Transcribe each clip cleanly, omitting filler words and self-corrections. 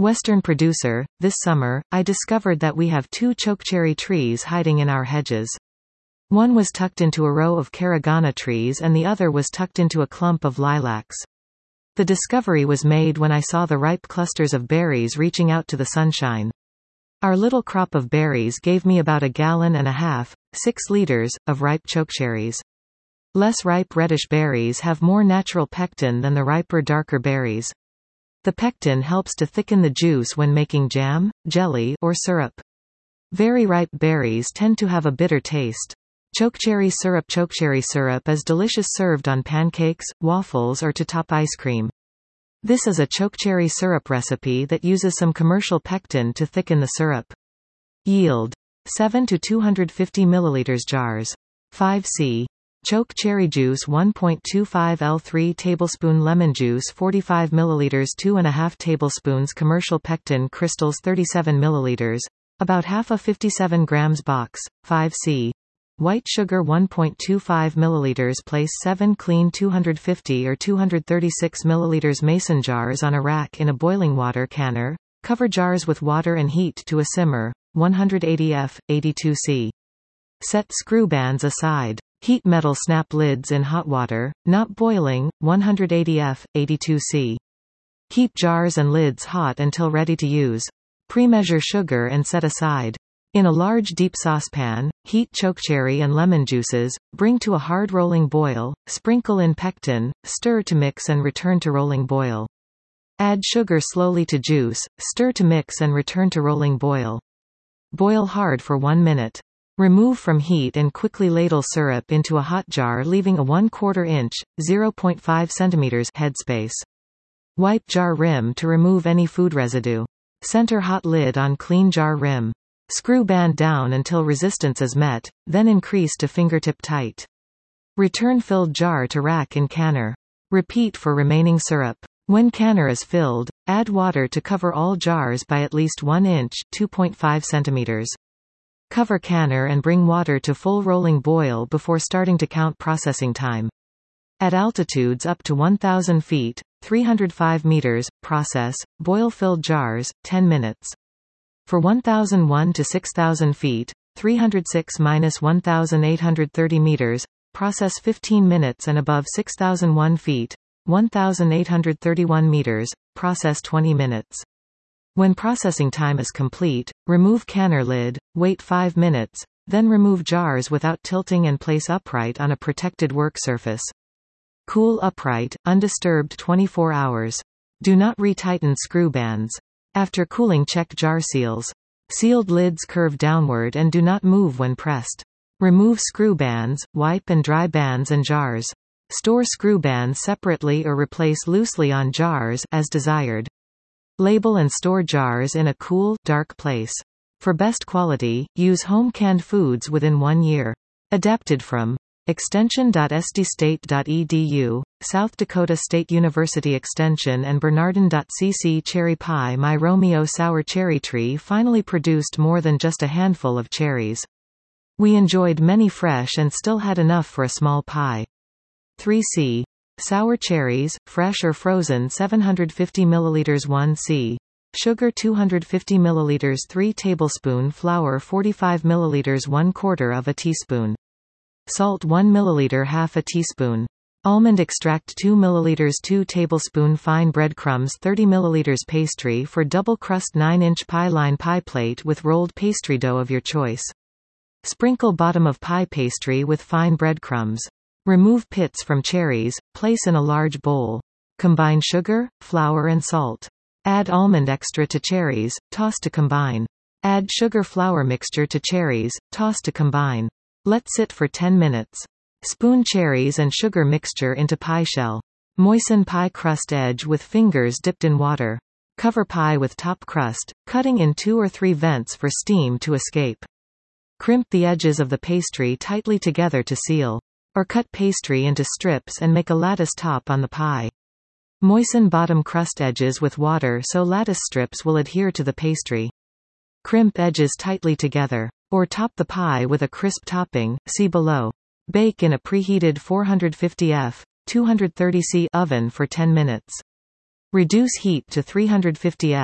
Western producer. This summer, I discovered that we have 2 chokecherry trees hiding in our hedges. One was tucked into a row of caragana trees and the other was tucked into a clump of lilacs. The discovery was made when I saw the ripe clusters of berries reaching out to the sunshine. Our little crop of berries gave me about 1.5 gallons, 6 liters, of ripe chokecherries. Less ripe reddish berries have more natural pectin than the riper darker berries. The pectin helps to thicken the juice when making jam, jelly, or syrup. Very ripe berries tend to have a bitter taste. Chokecherry syrup is delicious served on pancakes, waffles or to top ice cream. This is a chokecherry syrup recipe that uses some commercial pectin to thicken the syrup. Yield: 7 to 250 ml jars. 5c. Choke cherry juice 1.25 L 3 tablespoon lemon juice 45 ml 2.5 tablespoons commercial pectin crystals 37 ml, about half a 57 grams box. 5c. White sugar 1.25 ml. Place 7 clean 250 or 236 ml mason jars on a rack in a boiling water canner. Cover jars with water and heat to a simmer, 180 F, 82 C. Set screw bands aside. Heat metal snap lids in hot water, not boiling, 180 F, 82 C. Keep jars and lids hot until ready to use. Pre-measure sugar and set aside. In a large deep saucepan, heat chokecherry and lemon juices, bring to a hard rolling boil, sprinkle in pectin, stir to mix and return to rolling boil. Add sugar slowly to juice, stir to mix and return to rolling boil. Boil hard for 1 minute. Remove from heat and quickly ladle syrup into a hot jar leaving a 1/4 inch, 0.5 cm headspace. Wipe jar rim to remove any food residue. Center hot lid on clean jar rim. Screw band down until resistance is met, then increase to fingertip tight. Return filled jar to rack in canner. Repeat for remaining syrup. When canner is filled, add water to cover all jars by at least 1 inch, 2.5 centimeters. Cover canner and bring water to full rolling boil before starting to count processing time. At altitudes up to 1,000 feet, 305 meters, process, boil filled jars, 10 minutes. For 1,001 to 6,000 feet, 306–1,830 meters, process 15 minutes and above 6,001 feet, 1,831 meters, process 20 minutes. When processing time is complete, remove canner lid, wait 5 minutes, then remove jars without tilting and place upright on a protected work surface. Cool upright, undisturbed 24 hours. Do not retighten screw bands. After cooling, check jar seals. Sealed lids curve downward and do not move when pressed. Remove screw bands, wipe and dry bands and jars. Store screw bands separately or replace loosely on jars as desired. Label and store jars in a cool, dark place. For best quality, use home canned foods within 1 year. Adapted from extension.sdstate.edu, South Dakota State University Extension and Bernardin.cc. Cherry pie. My Romeo sour cherry tree finally produced more than just a handful of cherries. We enjoyed many fresh and still had enough for a small pie. 3c. Sour cherries, fresh or frozen 750 ml 1c. Sugar 250 ml 3 tablespoon flour 45 ml 1/4 teaspoon. Salt 1 ml ½ teaspoon. Almond extract 2 ml 2 tablespoon fine breadcrumbs 30 ml pastry for double crust 9-inch pie line pie plate with rolled pastry dough of your choice. Sprinkle bottom of pie pastry with fine breadcrumbs. Remove pits from cherries, place in a large bowl. Combine sugar, flour and salt. Add almond extra to cherries, toss to combine. Add sugar-flour mixture to cherries, toss to combine. Let sit for 10 minutes. Spoon cherries and sugar mixture into pie shell. Moisten pie crust edge with fingers dipped in water. Cover pie with top crust, cutting in 2 or 3 vents for steam to escape. Crimp the edges of the pastry tightly together to seal. Or cut pastry into strips and make a lattice top on the pie. Moisten bottom crust edges with water so lattice strips will adhere to the pastry. Crimp edges tightly together. Or top the pie with a crisp topping, see below. Bake in a preheated 450 F, 230 C oven for 10 minutes. Reduce heat to 350 F,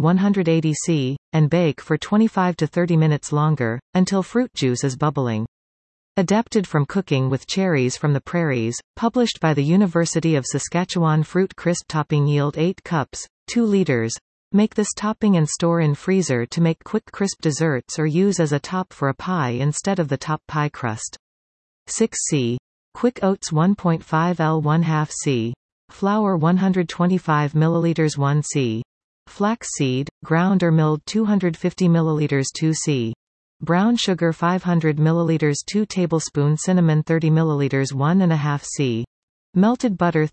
180 C, and bake for 25 to 30 minutes longer, until fruit juice is bubbling. Adapted from Cooking with Cherries from the Prairies, published by the University of Saskatchewan. Fruit crisp topping. Yield 8 cups, 2 liters. Make this topping and store in freezer to make quick crisp desserts or use as a top for a pie instead of the top pie crust. 6 C. Quick Oats 1.5 L 1/2 C. Flour 125 ml 1 C. Flax seed, ground or milled 250 ml 2 C. Brown sugar 500 ml 2 tablespoons. Cinnamon 30 ml 1.5 C. Melted butter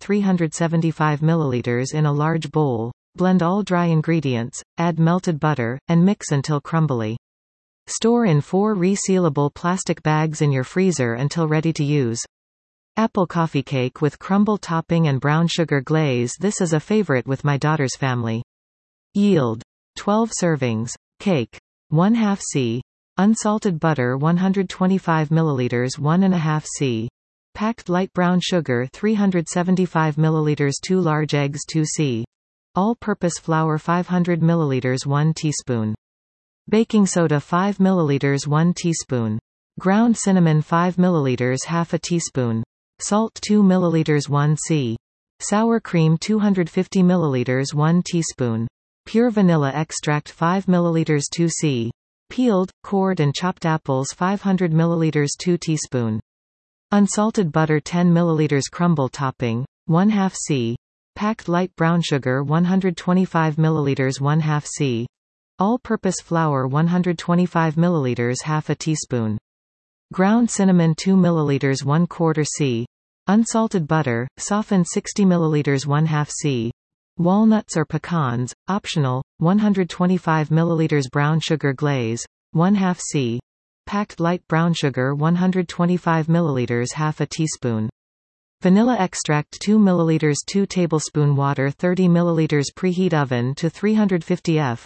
375 ml in a large bowl. Blend all dry ingredients, add melted butter, and mix until crumbly. Store in 4 resealable plastic bags in your freezer until ready to use. Apple coffee cake with crumble topping and brown sugar glaze. This is a favorite with my daughter's family. Yield 12 servings. Cake 1/2 C. Unsalted butter 125 ml 1.5 C. Packed light brown sugar 375 ml 2 large eggs 2 C. All-purpose flour 500 ml 1 teaspoon. Baking soda 5 ml 1 teaspoon. Ground cinnamon 5 ml ½ teaspoon. Salt 2 ml 1 C. Sour cream 250 ml 1 teaspoon. Pure vanilla extract 5 ml 2 C. Peeled, cored and chopped apples 500 ml 2 teaspoon. Unsalted butter 10 ml crumble topping, 1/2 C. Packed light brown sugar 125 ml 1/2 C. All-purpose flour 125 ml ½ teaspoon. Ground cinnamon 2 ml 1/4 C. Unsalted butter, softened 60 ml 1/2 C. Walnuts or pecans, optional, 125 ml brown sugar glaze, 1/2 C. Packed light brown sugar 125 ml ½ teaspoon. Vanilla extract 2 ml 2 tablespoon. Water 30 ml. Preheat oven to 350 F,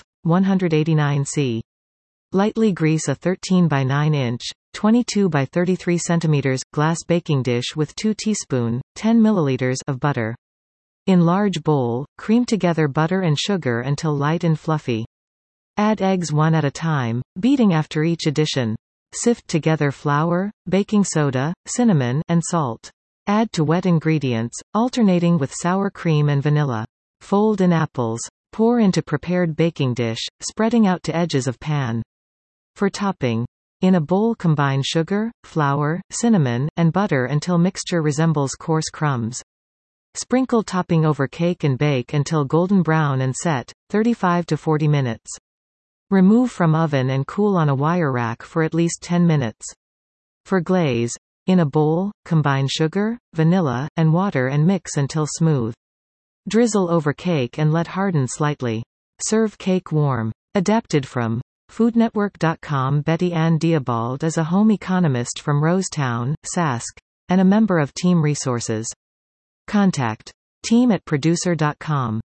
189 C. Lightly grease a 13 by 9 inch, 22 by 33 cm glass baking dish with 2 teaspoon, 10 ml of butter. In large bowl, cream together butter and sugar until light and fluffy. Add eggs one at a time, beating after each addition. Sift together flour, baking soda, cinnamon, and salt. Add to wet ingredients, alternating with sour cream and vanilla. Fold in apples. Pour into prepared baking dish, spreading out to edges of pan. For topping, in a bowl combine sugar, flour, cinnamon, and butter until mixture resembles coarse crumbs. Sprinkle topping over cake and bake until golden brown and set, 35 to 40 minutes. Remove from oven and cool on a wire rack for at least 10 minutes. For glaze, in a bowl, combine sugar, vanilla, and water and mix until smooth. Drizzle over cake and let harden slightly. Serve cake warm. Adapted from FoodNetwork.com. Betty Ann Diabald is a home economist from Rosetown, Sask, and a member of Team Resources. Contact team@producer.com.